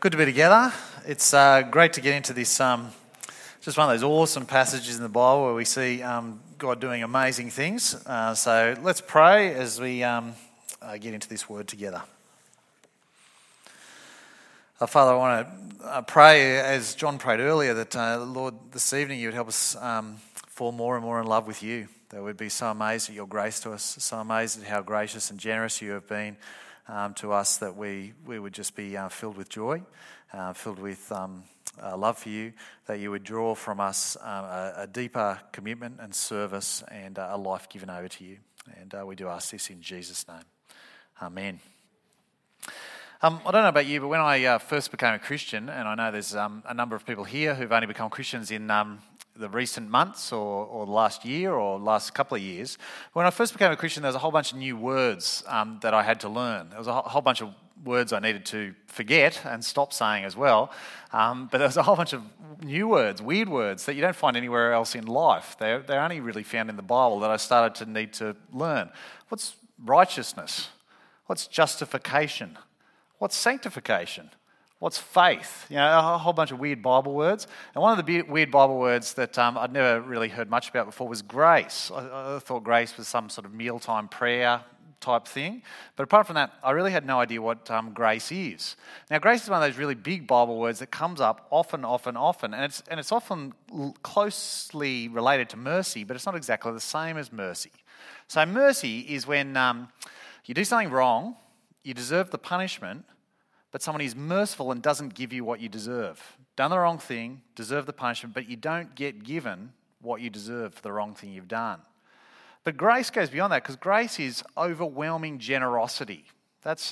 Good to be together. It's great to get into this, just one of those awesome passages in the Bible where we see God doing amazing things. So let's pray as we get into this word together. Father, I want to pray, as John prayed earlier, that, Lord, this evening you would help us fall more and more in love with you. That we'd be so amazed at your grace to us, so amazed at how gracious and generous you have been to us, that we would just be filled with joy, filled with love for you, that you would draw from us a deeper commitment and service and a life given over to you. And we do ask this in Jesus' name. Amen. I don't know about you, but when I first became a Christian, and I know there's a number of people here who've only become Christians in the recent months or the last year or last couple of years. When I first became a Christian, there was a whole bunch of new words that I had to learn. There was a whole bunch of words I needed to forget and stop saying as well. But there was a whole bunch of new words, weird words that you don't find anywhere else in life. They're only really found in the Bible that I started to need to learn. What's righteousness? What's justification? What's sanctification? What's faith? You know, a whole bunch of weird Bible words. And one of the weird Bible words that I'd never really heard much about before was grace. I thought grace was some sort of mealtime prayer type thing. But apart from that, I really had no idea what grace is. Now, grace is one of those really big Bible words that comes up often. And it's often closely related to mercy, but it's not exactly the same as mercy. So mercy is when you do something wrong, you deserve the punishment, but someone is merciful and doesn't give you what you deserve. Done the wrong thing, deserve the punishment, but you don't get given what you deserve for the wrong thing you've done. But grace goes beyond that, because grace is overwhelming generosity. That's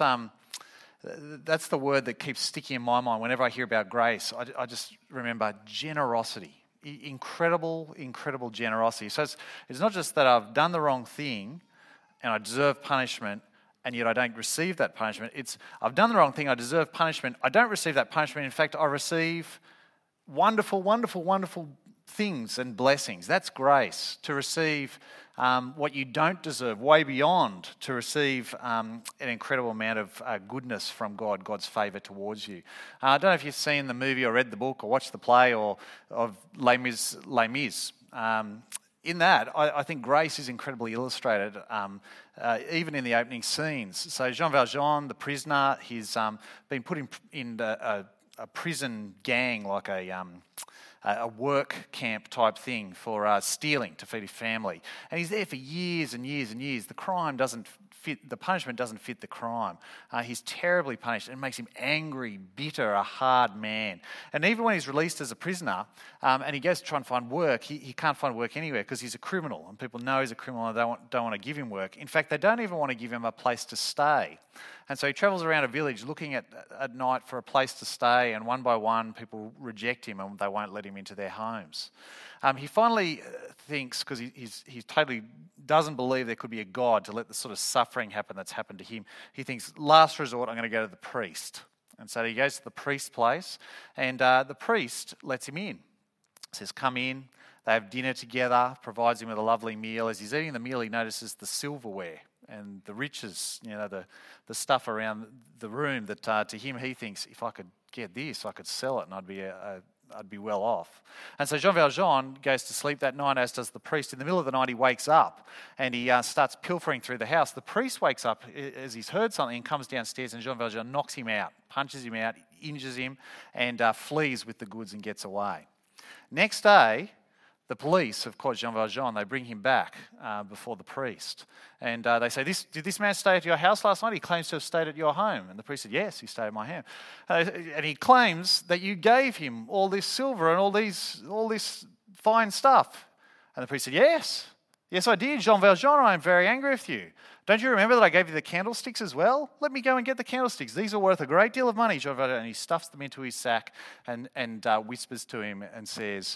the word that keeps sticking in my mind whenever I hear about grace. I just remember generosity, incredible generosity. So it's not just that I've done the wrong thing and I deserve punishment, and yet I don't receive that punishment. It's, I've done the wrong thing, I deserve punishment, I don't receive that punishment. In fact, I receive wonderful things and blessings. That's grace, to receive what you don't deserve, way beyond, to receive an incredible amount of goodness from God, God's favour towards you. I don't know if you've seen the movie or read the book or watched the play or of Les Mis. In that, I think grace is incredibly illustrated, even in the opening scenes. So Jean Valjean, the prisoner, he's been put in a prison gang, like a work camp type thing for stealing to feed his family. And he's there for years and years and years. The crime doesn't fit, the punishment doesn't fit the crime. He's terribly punished, and it makes him angry, bitter, a hard man. And even when he's released as a prisoner and he goes to try and find work, he can't find work anywhere because he's a criminal, and people know he's a criminal and they don't want to give him work. In fact, they don't even want to give him a place to stay. And so he travels around a village looking at night for a place to stay, and one by one people reject him and they won't let him into their homes. He finally thinks, because he totally doesn't believe there could be a God to let the sort of suffering happen that's happened to him, he thinks, last resort, I'm going to go to the priest. And so he goes to the priest's place, and the priest lets him in. Says, come in. They have dinner together, provides him with a lovely meal. As he's eating the meal, he notices the silverware and the riches, you know, the stuff around the room that to him he thinks, if I could get this, I could sell it and I'd be well off. And so Jean Valjean goes to sleep that night, as does the priest. In the middle of the night, he wakes up and he starts pilfering through the house. The priest wakes up as he's heard something and comes downstairs, and Jean Valjean knocks him out, punches him out, injures him, and flees with the goods and gets away. Next day, the police have caught Jean Valjean. They bring him back before the priest. And they say, did this man stay at your house last night? He claims to have stayed at your home. And the priest said, yes, he stayed at my home. And he claims that you gave him all this silver and all this fine stuff. And the priest said, yes, I did. Jean Valjean, I am very angry with you. Don't you remember that I gave you the candlesticks as well? Let me go and get the candlesticks. These are worth a great deal of money, Jean Valjean. And he stuffs them into his sack and whispers to him and says,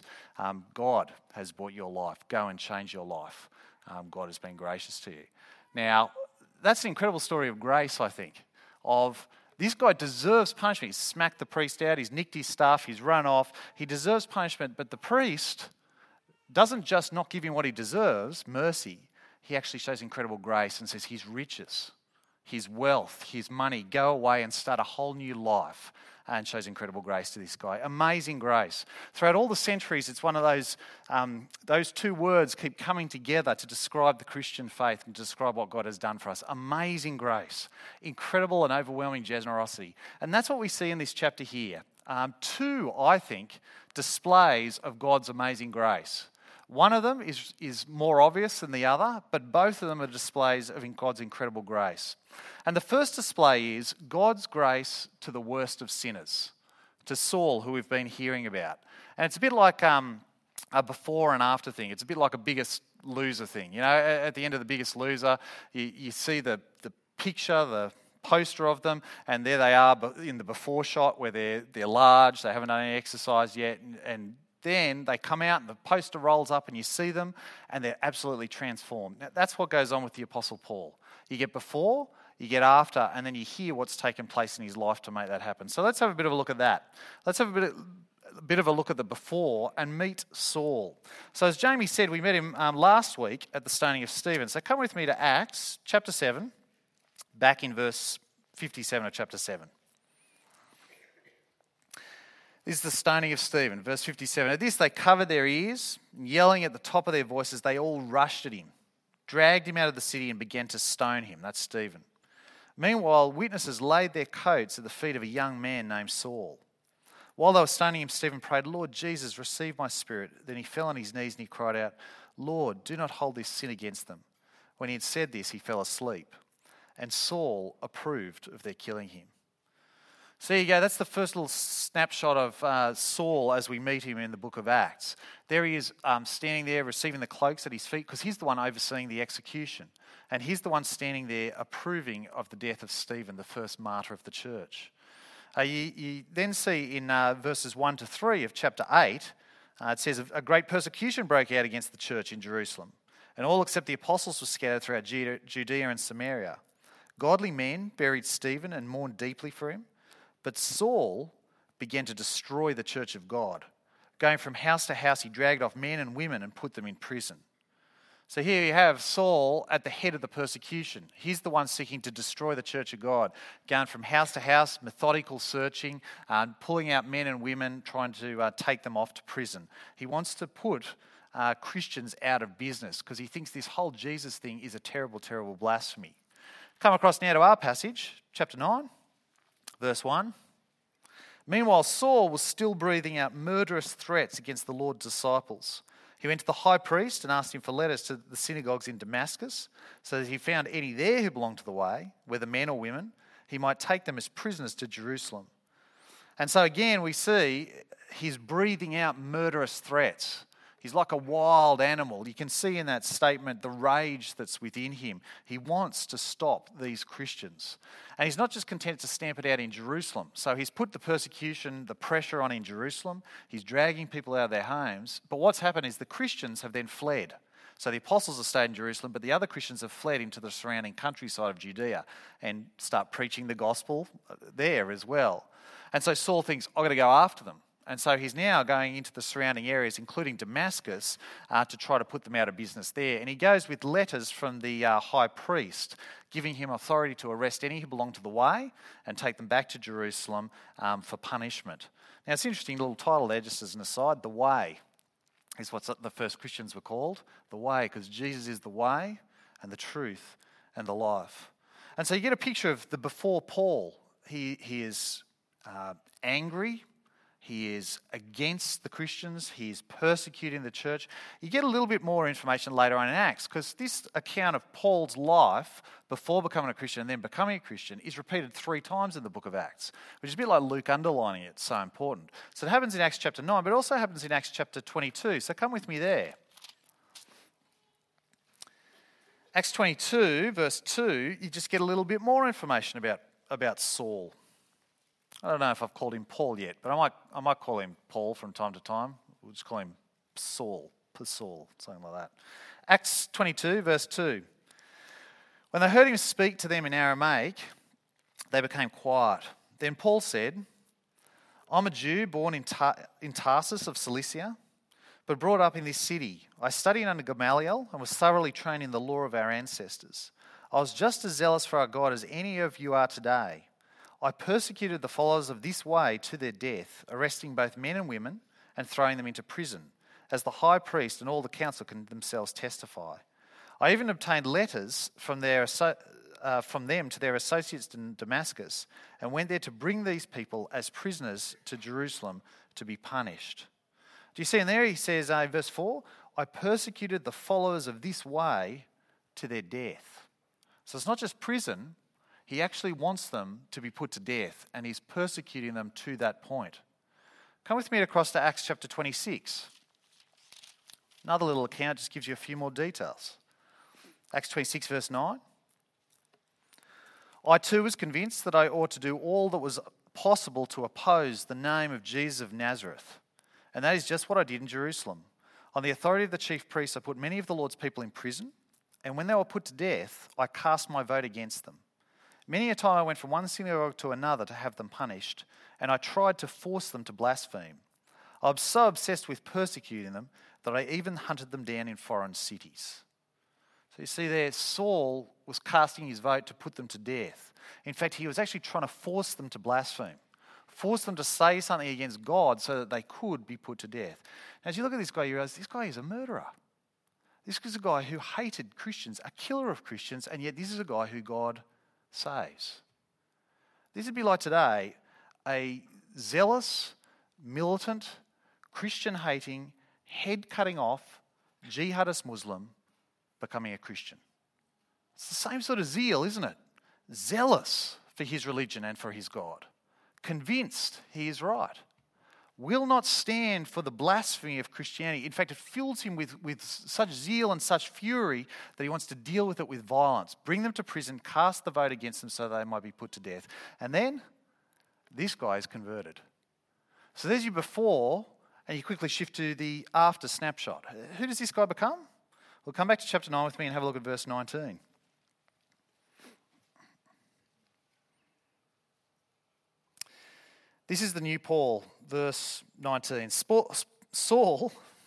God has bought your life. Go and change your life. God has been gracious to you. Now, that's an incredible story of grace, I think, of this guy deserves punishment. He's smacked the priest out. He's nicked his stuff. He's run off. He deserves punishment, but the priest doesn't just not give him what he deserves, mercy. He actually shows incredible grace and says his riches, his wealth, his money, go away and start a whole new life, and shows incredible grace to this guy. Amazing grace. Throughout all the centuries, it's one of those two words keep coming together to describe the Christian faith and describe what God has done for us. Amazing grace. Incredible and overwhelming generosity. And that's what we see in this chapter here. Two, I think, displays of God's amazing grace. One of them is more obvious than the other, but both of them are displays of God's incredible grace. And the first display is God's grace to the worst of sinners, to Saul, who we've been hearing about. And it's a bit like a before and after thing. It's a bit like a Biggest Loser thing. You know, at the end of the Biggest Loser, you see the picture, the poster of them, and there they are in the before shot where they're large, they haven't done any exercise yet, and then they come out and the poster rolls up and you see them and they're absolutely transformed. Now, that's what goes on with the Apostle Paul. You get before, you get after, and then you hear what's taken place in his life to make that happen. So let's have a bit of a look at that. Let's have a bit of a look at the before and meet Saul. So as Jamie said, we met him last week at the stoning of Stephen. So come with me to Acts chapter 7, back in verse 57 of chapter 7. This is the stoning of Stephen, verse 57. At this they covered their ears, yelling at the top of their voices, they all rushed at him, dragged him out of the city and began to stone him. That's Stephen. Meanwhile, witnesses laid their coats at the feet of a young man named Saul. While they were stoning him, Stephen prayed, Lord Jesus, receive my spirit. Then he fell on his knees and he cried out, Lord, do not hold this sin against them. When he had said this, he fell asleep. And Saul approved of their killing him. So there you go, that's the first little snapshot of Saul as we meet him in the book of Acts. There he is standing there receiving the cloaks at his feet because he's the one overseeing the execution. And he's the one standing there approving of the death of Stephen, the first martyr of the church. You then see in verses 1 to 3 of chapter 8, it says, a great persecution broke out against the church in Jerusalem. And all except the apostles were scattered throughout Judea and Samaria. Godly men buried Stephen and mourned deeply for him. But Saul began to destroy the church of God. Going from house to house, he dragged off men and women and put them in prison. So here you have Saul at the head of the persecution. He's the one seeking to destroy the church of God, going from house to house, methodical searching, pulling out men and women, trying to take them off to prison. He wants to put Christians out of business because he thinks this whole Jesus thing is a terrible, terrible blasphemy. Come across now to our passage, chapter 9. Verse 1. Meanwhile, Saul was still breathing out murderous threats against the Lord's disciples. He went to the high priest and asked him for letters to the synagogues in Damascus, so that if he found any there who belonged to the way, whether men or women, he might take them as prisoners to Jerusalem. And so again, we see he's breathing out murderous threats. He's like a wild animal. You can see in that statement the rage that's within him. He wants to stop these Christians. And he's not just content to stamp it out in Jerusalem. So he's put the persecution, the pressure on in Jerusalem. He's dragging people out of their homes. But what's happened is the Christians have then fled. So the apostles have stayed in Jerusalem, but the other Christians have fled into the surrounding countryside of Judea and start preaching the gospel there as well. And so Saul thinks, I've got to go after them. And so he's now going into the surrounding areas, including Damascus, to try to put them out of business there. And he goes with letters from the high priest, giving him authority to arrest any who belong to the way and take them back to Jerusalem for punishment. Now, it's an interesting little title there, just as an aside. The Way is what the first Christians were called. The Way, because Jesus is the way and the truth and the life. And so you get a picture of the before Paul. He is angry. He is against the Christians. He is persecuting the church. You get a little bit more information later on in Acts because this account of Paul's life before becoming a Christian and then becoming a Christian is repeated 3 times in the book of Acts, which is a bit like Luke underlining it. It's so important. So it happens in Acts chapter 9, but it also happens in Acts chapter 22. So come with me there. Acts 22, verse 2, you just get a little bit more information about Saul. I don't know if I've called him Paul yet, but I might call him Paul from time to time. We'll just call him Saul, something like that. Acts 22, verse 2. When they heard him speak to them in Aramaic, they became quiet. Then Paul said, I'm a Jew born in Tarsus of Cilicia, but brought up in this city. I studied under Gamaliel and was thoroughly trained in the law of our ancestors. I was just as zealous for our God as any of you are today. I persecuted the followers of this way to their death, arresting both men and women and throwing them into prison, as the high priest and all the council can themselves testify. I even obtained letters from them to their associates in Damascus, and went there to bring these people as prisoners to Jerusalem to be punished. Do you see in there he says in verse 4, I persecuted the followers of this way to their death. So it's not just prison, he actually wants them to be put to death, and he's persecuting them to that point. Come with me across to Acts chapter 26. Another little account just gives you a few more details. Acts 26 verse 9. I too was convinced that I ought to do all that was possible to oppose the name of Jesus of Nazareth. And that is just what I did in Jerusalem. On the authority of the chief priests, I put many of the Lord's people in prison, and when they were put to death, I cast my vote against them. Many a time I went from one synagogue to another to have them punished, and I tried to force them to blaspheme. I was so obsessed with persecuting them that I even hunted them down in foreign cities. So you see there, Saul was casting his vote to put them to death. In fact, he was actually trying to force them to blaspheme, force them to say something against God so that they could be put to death. Now, as you look at this guy, you realize this guy is a murderer. This is a guy who hated Christians, a killer of Christians, and yet this is a guy who God saves. This would be like today, a zealous, militant, Christian-hating, head-cutting off, jihadist Muslim becoming a Christian. It's the same sort of zeal, isn't it? Zealous for his religion and for his God. Convinced he is right. Will not stand for the blasphemy of Christianity. In fact, it fills him with such zeal and such fury that he wants to deal with it with violence. Bring them to prison, cast the vote against them so they might be put to death. And then, this guy is converted. So there's your before, and you quickly shift to the after snapshot. Who does this guy become? Well, come back to chapter 9 with me and have a look at verse 19. This is the new Paul, verse 19. Saul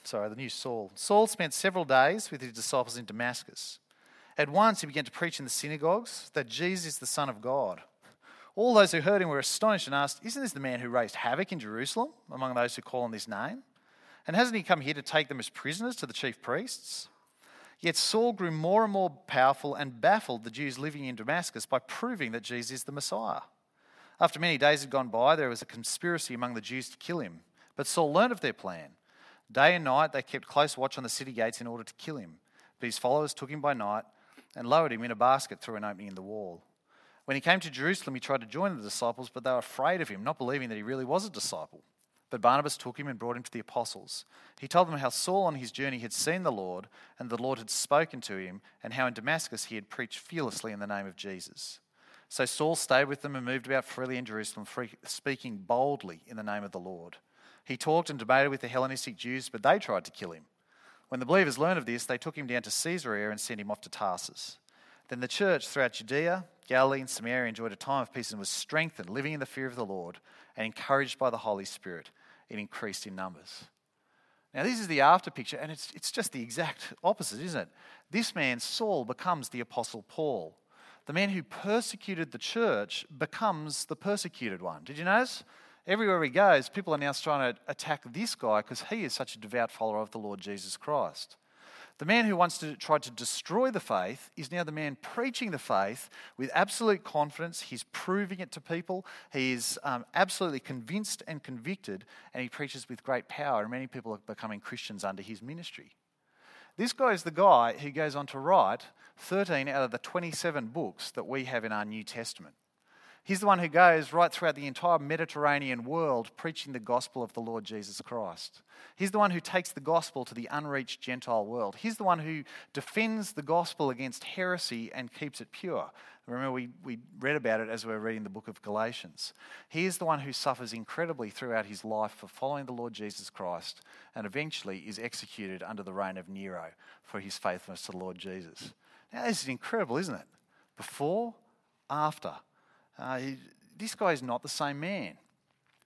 spent several days with his disciples in Damascus. At once he began to preach in the synagogues that Jesus is the Son of God. All those who heard him were astonished and asked, isn't this the man who raised havoc in Jerusalem among those who call on this name? And hasn't he come here to take them as prisoners to the chief priests? Yet Saul grew more and more powerful and baffled the Jews living in Damascus by proving that Jesus is the Messiah. After many days had gone by, there was a conspiracy among the Jews to kill him. But Saul learned of their plan. Day and night they kept close watch on the city gates in order to kill him. But his followers took him by night and lowered him in a basket through an opening in the wall. When he came to Jerusalem, he tried to join the disciples, but they were afraid of him, not believing that he really was a disciple. But Barnabas took him and brought him to the apostles. He told them how Saul on his journey had seen the Lord, and the Lord had spoken to him, and how in Damascus he had preached fearlessly in the name of Jesus. So Saul stayed with them and moved about freely in Jerusalem, speaking boldly in the name of the Lord. He talked and debated with the Hellenistic Jews, but they tried to kill him. When the believers learned of this, they took him down to Caesarea and sent him off to Tarsus. Then the church throughout Judea, Galilee and Samaria enjoyed a time of peace and was strengthened, living in the fear of the Lord, and encouraged by the Holy Spirit. It increased in numbers. Now this is the after picture, and it's just the exact opposite, isn't it? This man, Saul, becomes the Apostle Paul. The man who persecuted the church becomes the persecuted one. Did you notice? Everywhere he goes, people are now trying to attack this guy because he is such a devout follower of the Lord Jesus Christ. The man who wants to try to destroy the faith is now the man preaching the faith with absolute confidence. He's proving it to people. He is absolutely convinced and convicted, and he preaches with great power, and many people are becoming Christians under his ministry. This guy is the guy who goes on to write 13 out of the 27 books that we have in our New Testament. He's the one who goes right throughout the entire Mediterranean world preaching the gospel of the Lord Jesus Christ. He's the one who takes the gospel to the unreached Gentile world. He's the one who defends the gospel against heresy and keeps it pure. Remember, we read about it as we were reading the book of Galatians. He is the one who suffers incredibly throughout his life for following the Lord Jesus Christ and eventually is executed under the reign of Nero for his faithfulness to the Lord Jesus. Now, this is incredible, isn't it? Before, after. This guy is not the same man.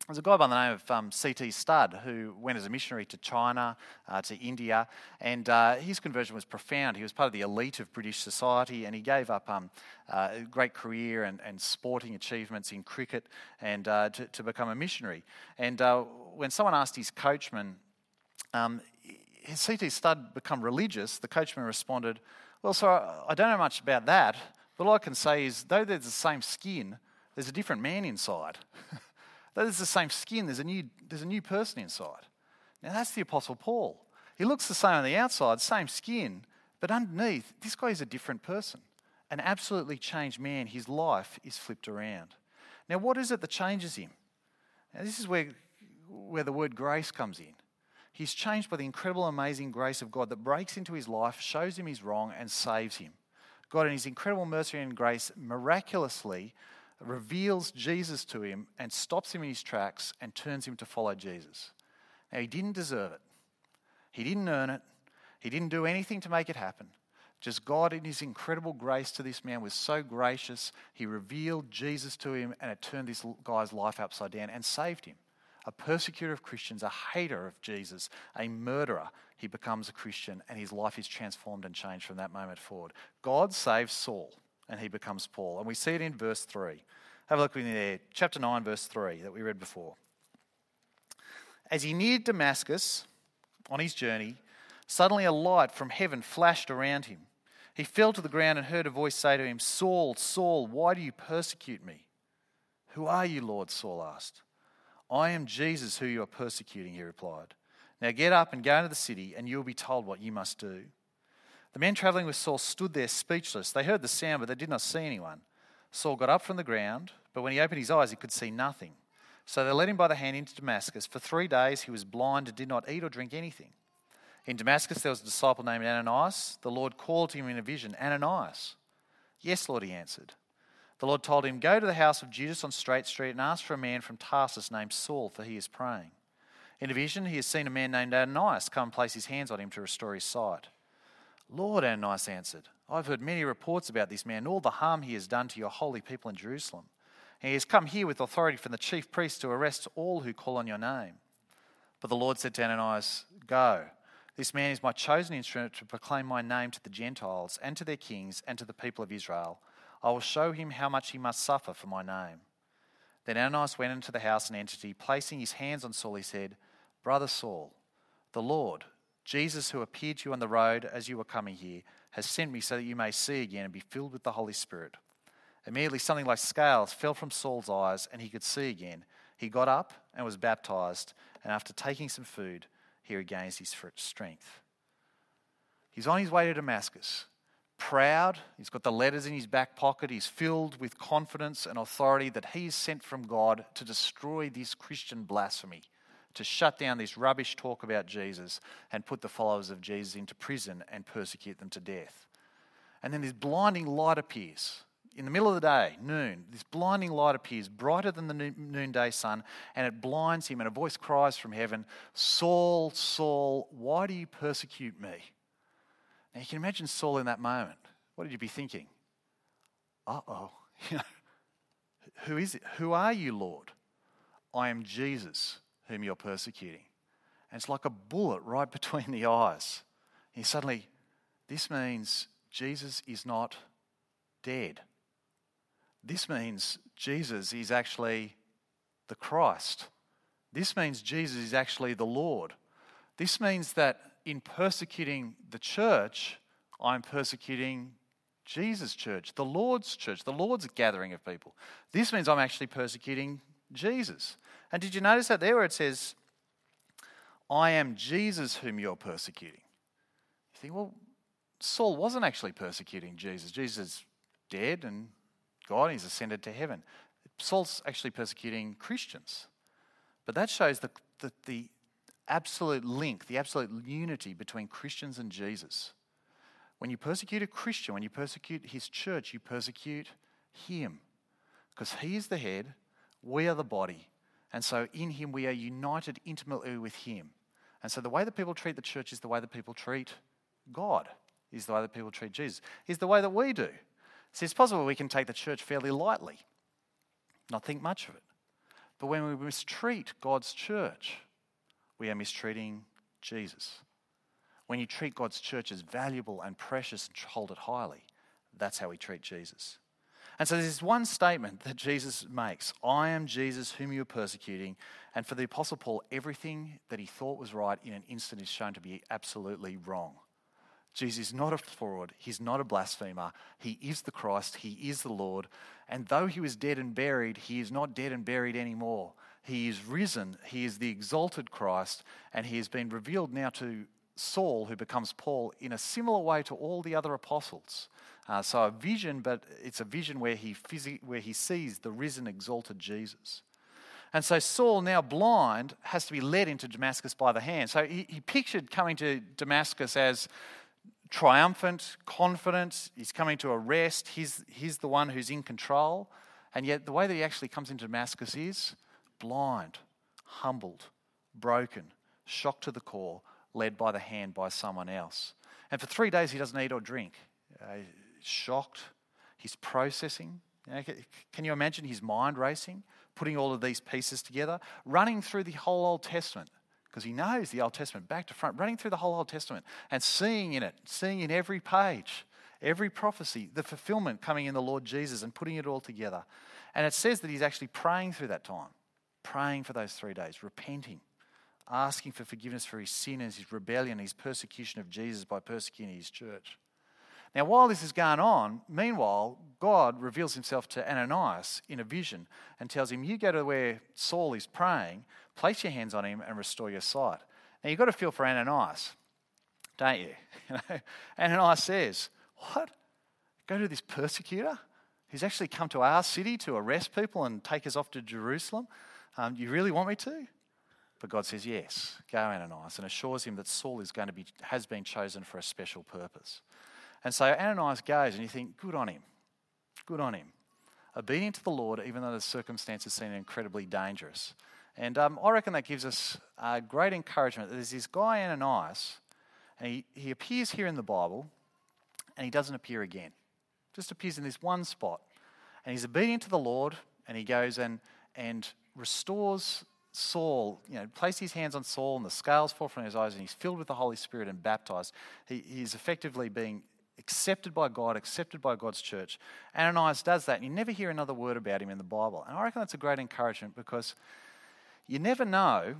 There's a guy by the name of C.T. Studd who went as a missionary to China, to India, and his conversion was profound. He was part of the elite of British society, and he gave up a great career and sporting achievements in cricket and to become a missionary. And when someone asked his coachman, has C.T. Studd become religious? The coachman responded, well, sir, I don't know much about that, but all I can say is, though there's the same skin, there's a different man inside. Though there's the same skin, there's a new person inside. Now that's the Apostle Paul. He looks the same on the outside, same skin, but underneath, this guy is a different person. An absolutely changed man. His life is flipped around. Now what is it that changes him? Now this is where the word grace comes in. He's changed by the incredible, amazing grace of God that breaks into his life, shows him he's wrong, and saves him. God, in his incredible mercy and grace, miraculously reveals Jesus to him and stops him in his tracks and turns him to follow Jesus. Now, he didn't deserve it. He didn't earn it. He didn't do anything to make it happen. Just God, in his incredible grace to this man, was so gracious. He revealed Jesus to him, and it turned this guy's life upside down and saved him. A persecutor of Christians, a hater of Jesus, a murderer, he becomes a Christian, and his life is transformed and changed from that moment forward. God saves Saul, and he becomes Paul. And we see it in verse 3. Have a look with me there. Chapter 9, verse 3 that we read before. As he neared Damascus on his journey, suddenly a light from heaven flashed around him. He fell to the ground and heard a voice say to him, Saul, Saul, why do you persecute me? Who are you, Lord? Saul asked. I am Jesus who you are persecuting, he replied. Now get up and go into the city, and you will be told what you must do. The men travelling with Saul stood there speechless. They heard the sound, but they did not see anyone. Saul got up from the ground, but when he opened his eyes, he could see nothing. So they led him by the hand into Damascus. For 3 days he was blind and did not eat or drink anything. In Damascus there was a disciple named Ananias. The Lord called to him in a vision, Ananias. Yes, Lord, he answered. The Lord told him, go to the house of Judas on Straight Street and ask for a man from Tarsus named Saul, for he is praying. In a vision he has seen a man named Ananias come and place his hands on him to restore his sight. Lord, Ananias answered, I've heard many reports about this man, all the harm he has done to your holy people in Jerusalem. And he has come here with authority from the chief priests to arrest all who call on your name. But the Lord said to Ananias, go. This man is my chosen instrument to proclaim my name to the Gentiles and to their kings and to the people of Israel. I will show him how much he must suffer for my name. Then Ananias went into the house and entered. Placing his hands on Saul, he said, Brother Saul, the Lord, Jesus who appeared to you on the road as you were coming here, has sent me so that you may see again and be filled with the Holy Spirit. Immediately something like scales fell from Saul's eyes and he could see again. He got up and was baptized, and after taking some food, he regains his strength. He's on his way to Damascus, proud. He's got the letters in his back pocket. He's filled with confidence and authority that he is sent from God to destroy this Christian blasphemy, to shut down this rubbish talk about Jesus and put the followers of Jesus into prison and persecute them to death. And then this blinding light appears. In the middle of the day, noon, this blinding light appears brighter than the noonday sun, and it blinds him, and a voice cries from heaven, Saul, Saul, why do you persecute me? Now you can imagine Saul in that moment. What did you be thinking? Uh-oh. Who is it? Who are you, Lord? I am Jesus whom you're persecuting. And it's like a bullet right between the eyes. And suddenly, this means Jesus is not dead. This means Jesus is actually the Christ. This means Jesus is actually the Lord. This means that in persecuting the church, I'm persecuting Jesus' church, the Lord's gathering of people. This means I'm actually persecuting Jesus. And did you notice that there where it says, I am Jesus whom you're persecuting? You think, well, Saul wasn't actually persecuting Jesus. Jesus is dead and God, he's ascended to heaven. Saul's actually persecuting Christians. But that shows the absolute link, the absolute unity between Christians and Jesus. When you persecute a Christian, when you persecute his church, you persecute him. Because he is the head, we are the body. And so in him we are united intimately with him. And so the way that people treat the church is the way that people treat God, is the way that people treat Jesus, is the way that we do. See, it's possible we can take the church fairly lightly, not think much of it. But when we mistreat God's church, we are mistreating Jesus. When you treat God's church as valuable and precious and hold it highly, that's how we treat Jesus. And so there's this one statement that Jesus makes: I am Jesus whom you are persecuting. And for the Apostle Paul, everything that he thought was right in an instant is shown to be absolutely wrong. Jesus is not a fraud. He's not a blasphemer. He is the Christ. He is the Lord. And though he was dead and buried, he is not dead and buried anymore. He is risen. He is the exalted Christ. And he has been revealed now to Saul, who becomes Paul, in a similar way to all the other apostles. So a vision, but it's a vision where he sees the risen, exalted Jesus. And so Saul, now blind, has to be led into Damascus by the hand. So he pictured coming to Damascus as triumphant, confident. He's coming to arrest. He's the one who's in control. And yet the way that he actually comes into Damascus is blind, humbled, broken, shocked to the core, led by the hand by someone else. And for 3 days he doesn't eat or drink. Shocked. He's processing. Can you imagine his mind racing, putting all of these pieces together, running through the whole Old Testament, because he knows the Old Testament back to front, running through the whole Old Testament and seeing in every page, every prophecy, the fulfillment coming in the Lord Jesus and putting it all together. And it says that he's actually praying through that time, praying for those 3 days, repenting, asking for forgiveness for his sin and his rebellion, his persecution of Jesus by persecuting his church. Now, while this is going on, meanwhile, God reveals himself to Ananias in a vision and tells him, you go to where Saul is praying, place your hands on him and restore your sight. Now, you've got to feel for Ananias, don't you? Ananias says, what? Go to this persecutor who's actually come to our city to arrest people and take us off to Jerusalem? You really want me to? But God says, yes, go, Ananias, and assures him that Saul has been chosen for a special purpose. And so Ananias goes, and you think, good on him. Good on him. Obedient to the Lord, even though the circumstances seem incredibly dangerous. And I reckon that gives us great encouragement. There's this guy, Ananias, and he appears here in the Bible, and he doesn't appear again. Just appears in this one spot. And he's obedient to the Lord, and he goes and restores Saul, placed his hands on Saul, and the scales fall from his eyes, and he's filled with the Holy Spirit and baptized. He's effectively being accepted by God, accepted by God's church. Ananias does that, and you never hear another word about him in the Bible. And I reckon that's a great encouragement, because you never know.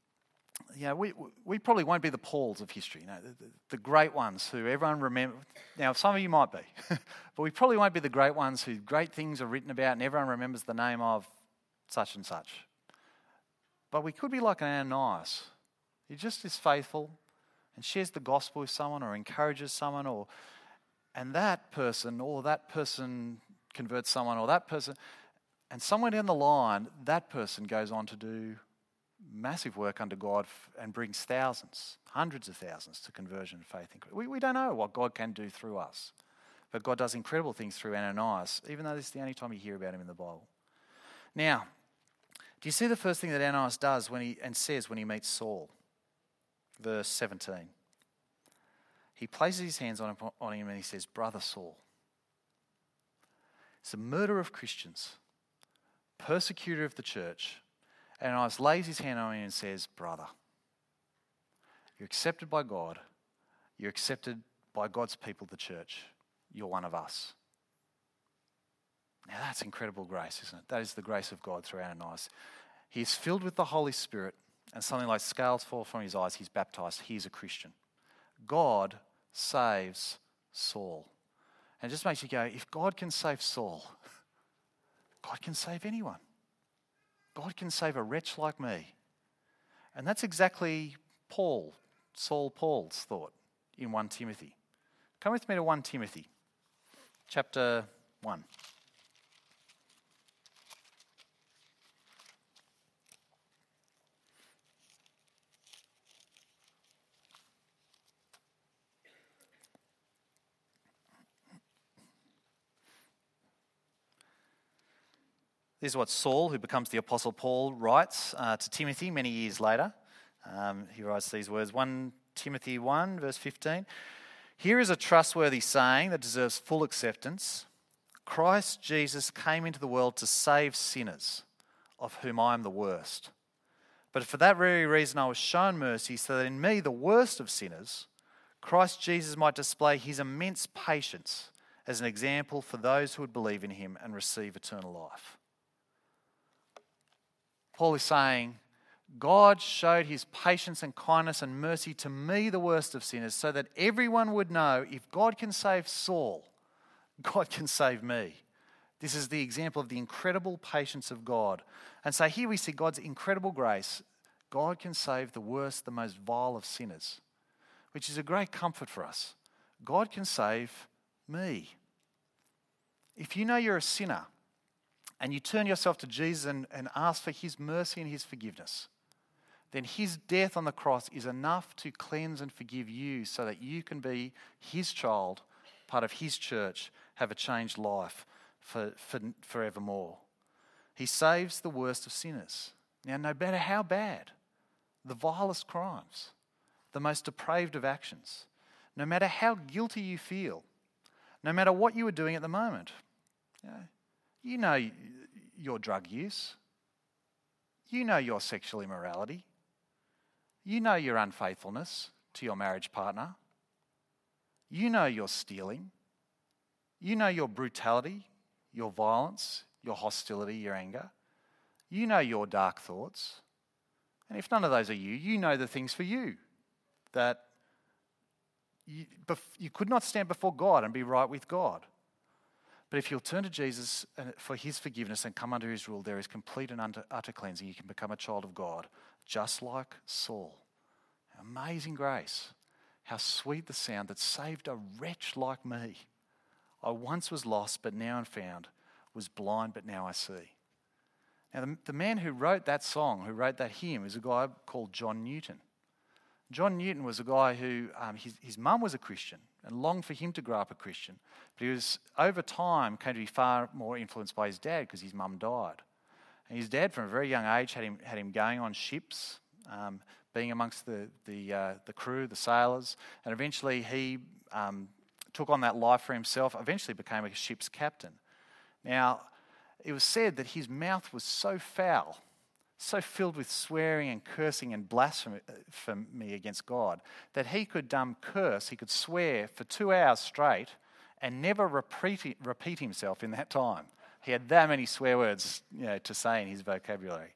We probably won't be the Pauls of history, the great ones who everyone remembers. Now, some of you might be, but we probably won't be the great ones who great things are written about and everyone remembers the name of such and such. But we could be like an Ananias. He just is faithful and shares the gospel with someone or encourages someone, and that person converts someone, or that person, and somewhere down the line, that person goes on to do massive work under God and brings thousands, hundreds of thousands to conversion and faith in Christ. We don't know what God can do through us, but God does incredible things through Ananias, even though this is the only time you hear about him in the Bible. Now, do you see the first thing that Ananias does when he meets Saul? Verse 17. He places his hands on him and he says, Brother Saul. It's a murder of Christians, persecutor of the church. Ananias lays his hand on him and says, Brother, you're accepted by God. You're accepted by God's people, the church. You're one of us. Now that's incredible grace, isn't it? That is the grace of God through Ananias. He is filled with the Holy Spirit, and something like scales fall from his eyes. He's baptized. He's a Christian. God saves Saul. And it just makes you go, if God can save Saul, God can save anyone. God can save a wretch like me. And that's exactly Saul Paul's thought in 1 Timothy. Come with me to 1 Timothy, chapter 1. This is what Saul, who becomes the Apostle Paul, writes to Timothy many years later. He writes these words, 1 Timothy 1, verse 15. Here is a trustworthy saying that deserves full acceptance. Christ Jesus came into the world to save sinners, of whom I am the worst. But for that very reason I was shown mercy, so that in me, the worst of sinners, Christ Jesus might display his immense patience as an example for those who would believe in him and receive eternal life. Paul is saying, God showed his patience and kindness and mercy to me, the worst of sinners, so that everyone would know if God can save Saul, God can save me. This is the example of the incredible patience of God. And so here we see God's incredible grace. God can save the worst, the most vile of sinners, which is a great comfort for us. God can save me. If you know you're a sinner and you turn yourself to Jesus and ask for his mercy and his forgiveness, then his death on the cross is enough to cleanse and forgive you so that you can be his child, part of his church, have a changed life for forevermore. He saves the worst of sinners. Now, no matter how bad, the vilest crimes, the most depraved of actions, no matter how guilty you feel, no matter what you are doing at the moment, you know your drug use, you know your sexual immorality, you know your unfaithfulness to your marriage partner, you know your stealing, you know your brutality, your violence, your hostility, your anger, you know your dark thoughts. And if none of those are you, you know the things for you that you could not stand before God and be right with God. But if you'll turn to Jesus for his forgiveness and come under his rule, there is complete and utter cleansing. You can become a child of God, just like Saul. Amazing grace. How sweet the sound that saved a wretch like me. I once was lost, but now am found, was blind, but now I see. Now, the man who wrote that song, who wrote that hymn, is a guy called John Newton. John Newton was a guy who, his mum was a Christian and longed for him to grow up a Christian. But he was, over time, came to be far more influenced by his dad because his mum died. And his dad, from a very young age, had him going on ships, being amongst the crew, the sailors. And eventually he took on that life for himself, eventually became a ship's captain. Now, it was said that his mouth was so foul, so filled with swearing and cursing and blasphemy against God, that he could curse, he could swear for 2 hours straight and never repeat himself in that time. He had that many swear words, to say in his vocabulary.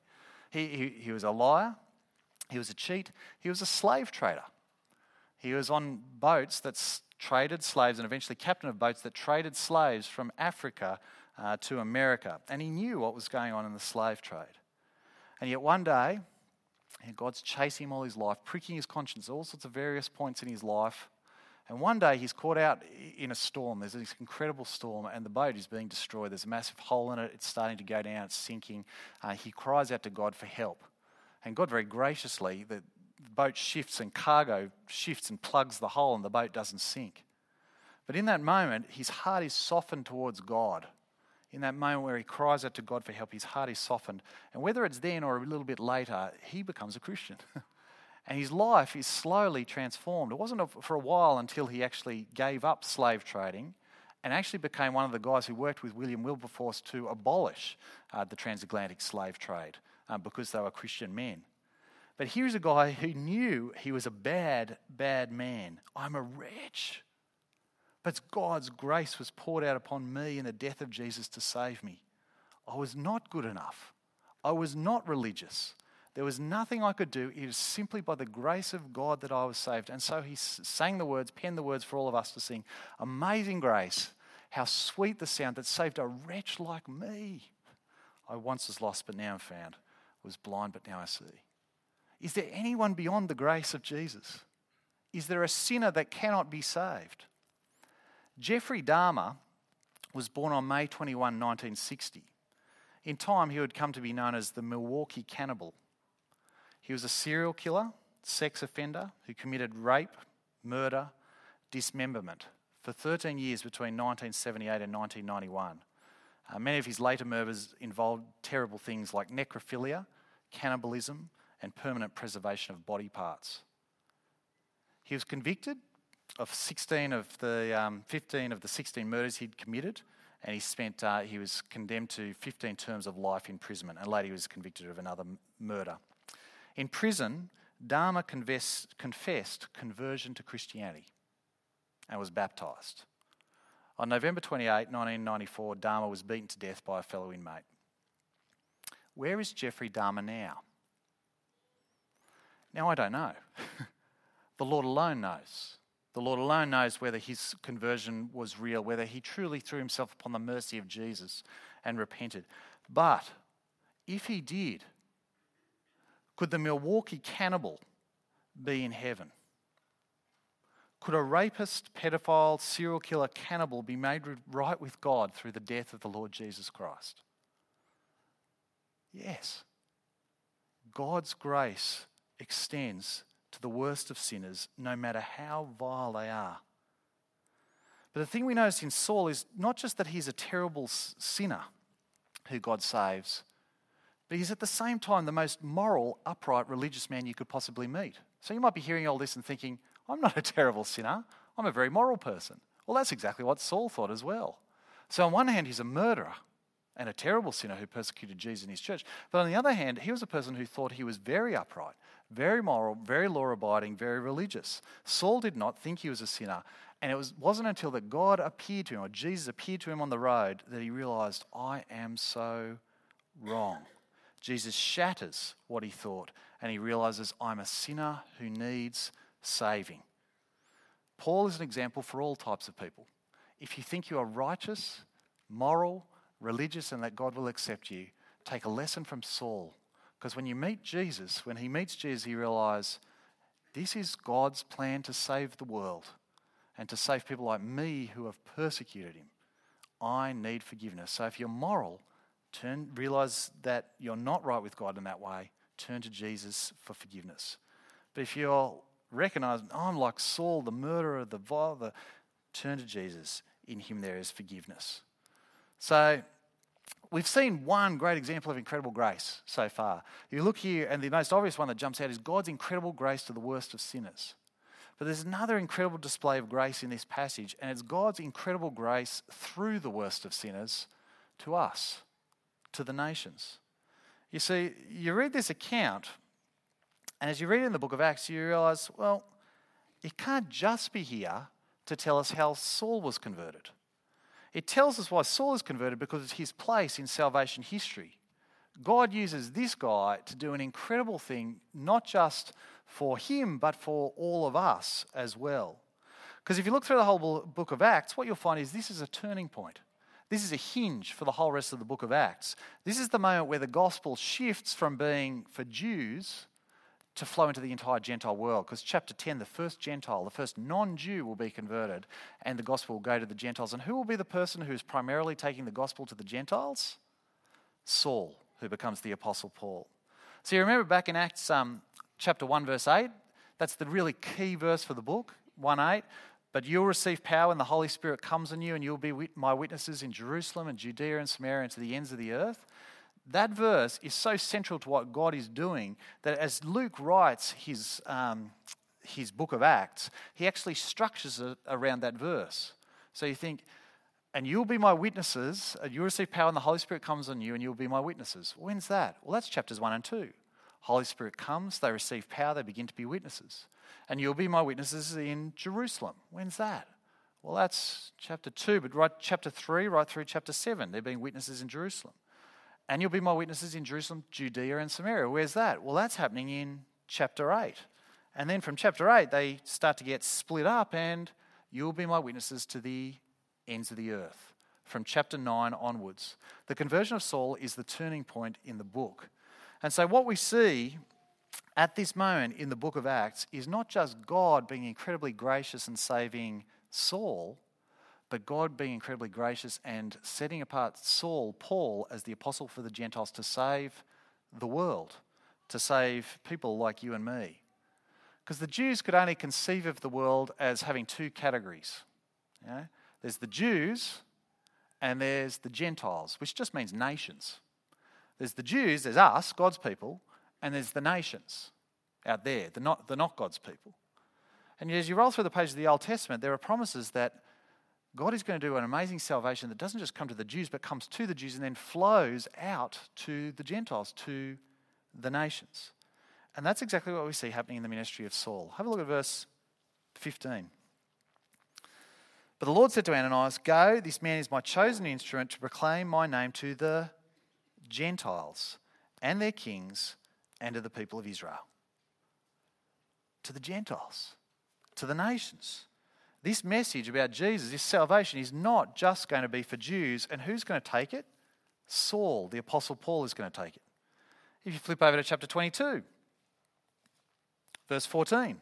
He was a liar, he was a cheat, he was a slave trader. He was on boats that traded slaves and eventually captain of boats that traded slaves from Africa to America. And he knew what was going on in the slave trade. And yet one day, God's chasing him all his life, pricking his conscience at all sorts of various points in his life. And one day he's caught out in a storm. There's this incredible storm and the boat is being destroyed. There's a massive hole in it. It's starting to go down. It's sinking. He cries out to God for help. And God very graciously, the boat shifts and cargo shifts and plugs the hole and the boat doesn't sink. But in that moment, his heart is softened towards God. In that moment where he cries out to God for help, his heart is softened. And whether it's then or a little bit later, he becomes a Christian. And his life is slowly transformed. It wasn't for a while until he actually gave up slave trading and actually became one of the guys who worked with William Wilberforce to abolish the transatlantic slave trade because they were Christian men. But here's a guy who knew he was a bad, bad man. I'm a wretch. But God's grace was poured out upon me in the death of Jesus to save me. I was not good enough. I was not religious. There was nothing I could do. It was simply by the grace of God that I was saved. And so he sang the words, penned the words for all of us to sing. Amazing grace, how sweet the sound that saved a wretch like me. I once was lost, but now am found. Was blind, but now I see. Is there anyone beyond the grace of Jesus? Is there a sinner that cannot be saved? Jeffrey Dahmer was born on May 21, 1960. In time, he would come to be known as the Milwaukee Cannibal. He was a serial killer, sex offender who committed rape, murder, dismemberment for 13 years between 1978 and 1991. Many of his later murders involved terrible things like necrophilia, cannibalism, and permanent preservation of body parts. He was convicted of 15 of the 16 murders he'd committed, and he was condemned to 15 terms of life imprisonment, and later he was convicted of another murder. In prison, Dharma confessed conversion to Christianity and was baptised. On November 28, 1994, Dharma was beaten to death by a fellow inmate. Where is Jeffrey Dahmer now? Now, I don't know. The Lord alone knows. The Lord alone knows whether his conversion was real, whether he truly threw himself upon the mercy of Jesus and repented. But if he did, could the Milwaukee cannibal be in heaven? Could a rapist, pedophile, serial killer, cannibal be made right with God through the death of the Lord Jesus Christ? Yes. God's grace extends to the worst of sinners, no matter how vile they are. But the thing we notice in Saul is not just that he's a terrible sinner who God saves, but he's at the same time the most moral, upright, religious man you could possibly meet. So you might be hearing all this and thinking, I'm not a terrible sinner, I'm a very moral person. Well, that's exactly what Saul thought as well. So on one hand, he's a murderer and a terrible sinner who persecuted Jesus in his church. But on the other hand, he was a person who thought he was very upright, very moral, very law-abiding, very religious. Saul did not think he was a sinner. And it wasn't until that God appeared to him, or Jesus appeared to him on the road, that he realised, I am so wrong. Jesus shatters what he thought, and he realises, I'm a sinner who needs saving. Paul is an example for all types of people. If you think you are righteous, moral, religious, and that God will accept you, take a lesson from Saul. Because when he meets Jesus, he realises this is God's plan to save the world and to save people like me who have persecuted him. I need forgiveness. So if you're moral, realise that you're not right with God in that way. Turn to Jesus for forgiveness. But if you're recognising, I'm like Saul, the murderer, the vile, turn to Jesus. In him there is forgiveness. So we've seen one great example of incredible grace so far. You look here, and the most obvious one that jumps out is God's incredible grace to the worst of sinners. But there's another incredible display of grace in this passage, and it's God's incredible grace through the worst of sinners to us, to the nations. You see, you read this account, and as you read it in the book of Acts, you realise, well, it can't just be here to tell us how Saul was converted. It tells us why Saul is converted because it's his place in salvation history. God uses this guy to do an incredible thing, not just for him, but for all of us as well. Because if you look through the whole book of Acts, what you'll find is this is a turning point. This is a hinge for the whole rest of the book of Acts. This is the moment where the gospel shifts from being for Jews to flow into the entire Gentile world. Because chapter 10, the first Gentile, the first non-Jew will be converted and the gospel will go to the Gentiles. And who will be the person who's primarily taking the gospel to the Gentiles? Saul, who becomes the Apostle Paul. So you remember back in Acts chapter 1, verse 8, that's the really key verse for the book, 1:8. But you'll receive power when the Holy Spirit comes on you, and you'll be my witnesses in Jerusalem and Judea and Samaria and to the ends of the earth. That verse is so central to what God is doing that as Luke writes his book of Acts, he actually structures it around that verse. So you think, and you'll be my witnesses, and you'll receive power and the Holy Spirit comes on you, and you'll be my witnesses. When's that? Well, that's chapters 1 and 2. Holy Spirit comes, they receive power, they begin to be witnesses. And you'll be my witnesses in Jerusalem. When's that? Well, that's chapter 2, but chapter 3, right through chapter 7, they're being witnesses in Jerusalem. And you'll be my witnesses in Jerusalem, Judea and Samaria. Where's that? Well, that's happening in chapter 8. And then from chapter 8, they start to get split up, and you'll be my witnesses to the ends of the earth. From chapter 9 onwards. The conversion of Saul is the turning point in the book. And so what we see at this moment in the book of Acts is not just God being incredibly gracious and saving Saul, but God being incredibly gracious and setting apart Saul, Paul, as the apostle for the Gentiles to save the world, to save people like you and me. Because the Jews could only conceive of the world as having two categories. You know? There's the Jews and there's the Gentiles, which just means nations. There's the Jews, there's us, God's people, and there's the nations out there, they're not God's people. And as you roll through the pages of the Old Testament, there are promises that God is going to do an amazing salvation that doesn't just come to the Jews, but comes to the Jews and then flows out to the Gentiles, to the nations. And that's exactly what we see happening in the ministry of Saul. Have a look at verse 15. But the Lord said to Ananias, "Go, this man is my chosen instrument to proclaim my name to the Gentiles and their kings and to the people of Israel." To the Gentiles, to the nations. This message about Jesus, this salvation, is not just going to be for Jews. And who's going to take it? Saul, the Apostle Paul, is going to take it. If you flip over to chapter 22, verse 14.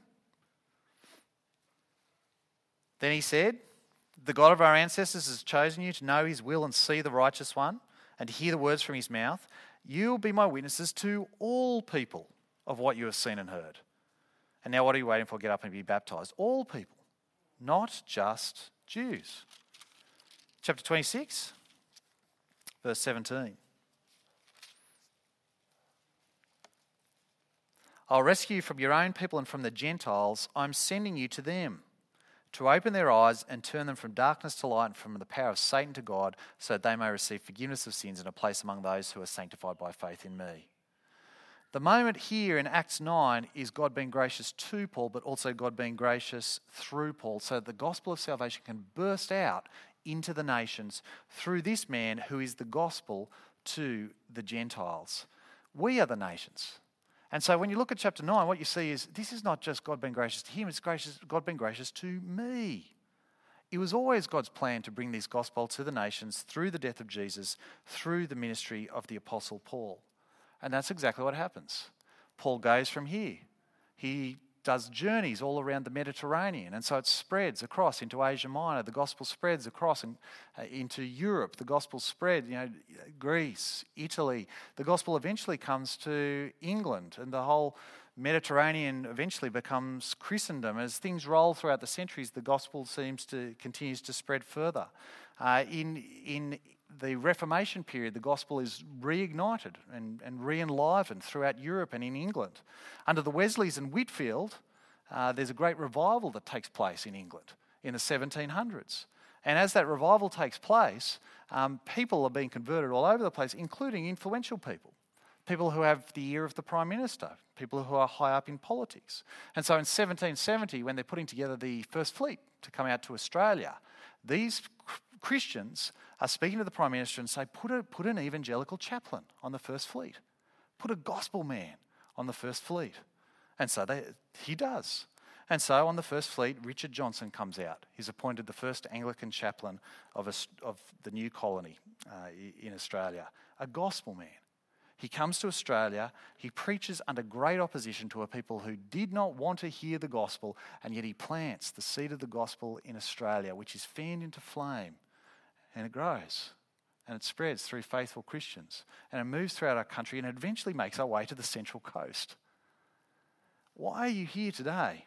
Then he said, "The God of our ancestors has chosen you to know his will and see the righteous one and to hear the words from his mouth. You will be my witnesses to all people of what you have seen and heard." And now what are you waiting for? Get up and be baptized. All people. Not just Jews. Chapter 26, verse 17. "I'll rescue you from your own people and from the Gentiles. I'm sending you to them to open their eyes and turn them from darkness to light and from the power of Satan to God, so that they may receive forgiveness of sins and a place among those who are sanctified by faith in me." The moment here in Acts 9 is God being gracious to Paul, but also God being gracious through Paul, so that the gospel of salvation can burst out into the nations through this man who is the gospel to the Gentiles. We are the nations. And so when you look at chapter 9, what you see is this is not just God being gracious to him, it's God being gracious to me. It was always God's plan to bring this gospel to the nations through the death of Jesus, through the ministry of the Apostle Paul. And that's exactly what happens. Paul goes from here. He does journeys all around the Mediterranean, and so it spreads across into Asia Minor. The gospel spreads across into Europe. The gospel spread, Greece, Italy. The gospel eventually comes to England, and the whole Mediterranean eventually becomes Christendom. As things roll throughout the centuries, the gospel continues to spread further. In the Reformation period, the gospel is reignited and re-enlivened throughout Europe and in England. Under the Wesleys and Whitfield, there's a great revival that takes place in England in the 1700s. And as that revival takes place, people are being converted all over the place, including influential people. People who have the ear of the Prime Minister, people who are high up in politics. And so in 1770, when they're putting together the First Fleet to come out to Australia, these Christians are speaking to the Prime Minister and say, put an evangelical chaplain on the First Fleet. Put a gospel man on the First Fleet. And so he does. And so on the First Fleet, Richard Johnson comes out. He's appointed the first Anglican chaplain of the new colony in Australia, a gospel man. He comes to Australia, he preaches under great opposition to a people who did not want to hear the gospel, and yet he plants the seed of the gospel in Australia, which is fanned into flame, and it grows, and it spreads through faithful Christians, and it moves throughout our country, and it eventually makes our way to the Central Coast. Why are you here today?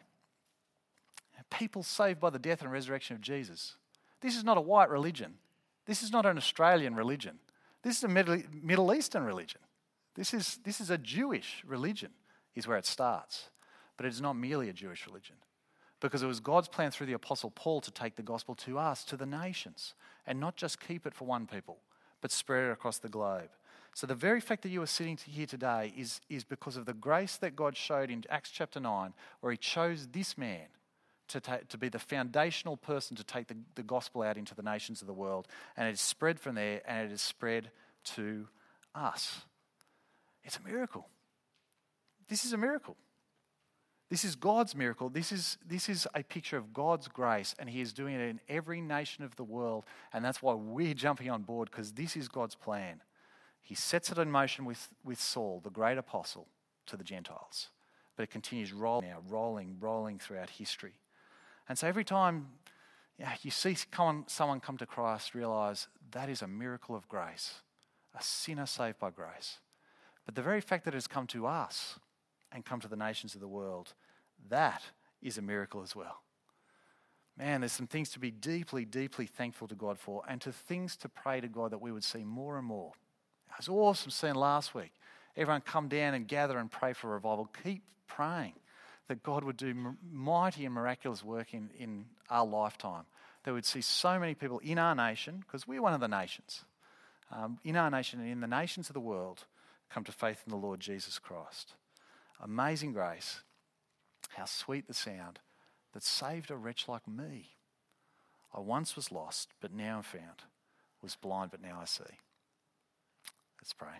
People saved by the death and resurrection of Jesus. This is not a white religion. This is not an Australian religion. This is a Middle Eastern religion. This is a Jewish religion, is where it starts. But it is not merely a Jewish religion, because it was God's plan through the Apostle Paul to take the gospel to us, to the nations, and not just keep it for one people, but spread it across the globe. So the very fact that you are sitting here today is because of the grace that God showed in Acts chapter 9, where he chose this man to be the foundational person to take the gospel out into the nations of the world. And it is spread from there, and it is spread to us. It's a miracle. This is a miracle. This is God's miracle. This is a picture of God's grace, and he is doing it in every nation of the world. And that's why we're jumping on board, because this is God's plan. He sets it in motion with Saul, the great apostle, to the Gentiles. But it continues rolling throughout history. And so every time you see someone come to Christ, realise that is a miracle of grace, a sinner saved by grace. But the very fact that it has come to us and come to the nations of the world, that is a miracle as well. Man, there's some things to be deeply, deeply thankful to God for, and to things to pray to God that we would see more and more. It was awesome seeing last week everyone come down and gather and pray for revival. Keep praying that God would do mighty and miraculous work in our lifetime, that we'd see so many people in our nation, because we're one of the nations, in our nation and in the nations of the world, come to faith in the Lord Jesus Christ. Amazing grace. How sweet the sound that saved a wretch like me. I once was lost, but now am found. Was blind, but now I see. Let's pray.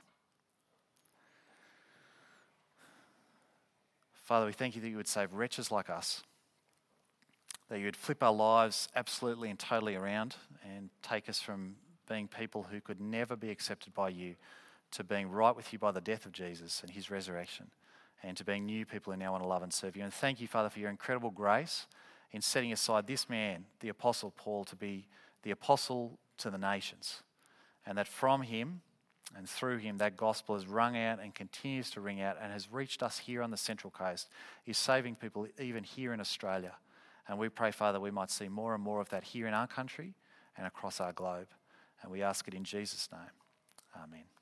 Father, we thank you that you would save wretches like us, that you would flip our lives absolutely and totally around and take us from being people who could never be accepted by you to being right with you by the death of Jesus and his resurrection, and to being new people who now want to love and serve you. And thank you, Father, for your incredible grace in setting aside this man, the Apostle Paul, to be the apostle to the nations, and that from him and through him, that gospel has rung out and continues to ring out and has reached us here on the Central Coast, is saving people even here in Australia. And we pray, Father, we might see more and more of that here in our country and across our globe. And we ask it in Jesus' name. Amen.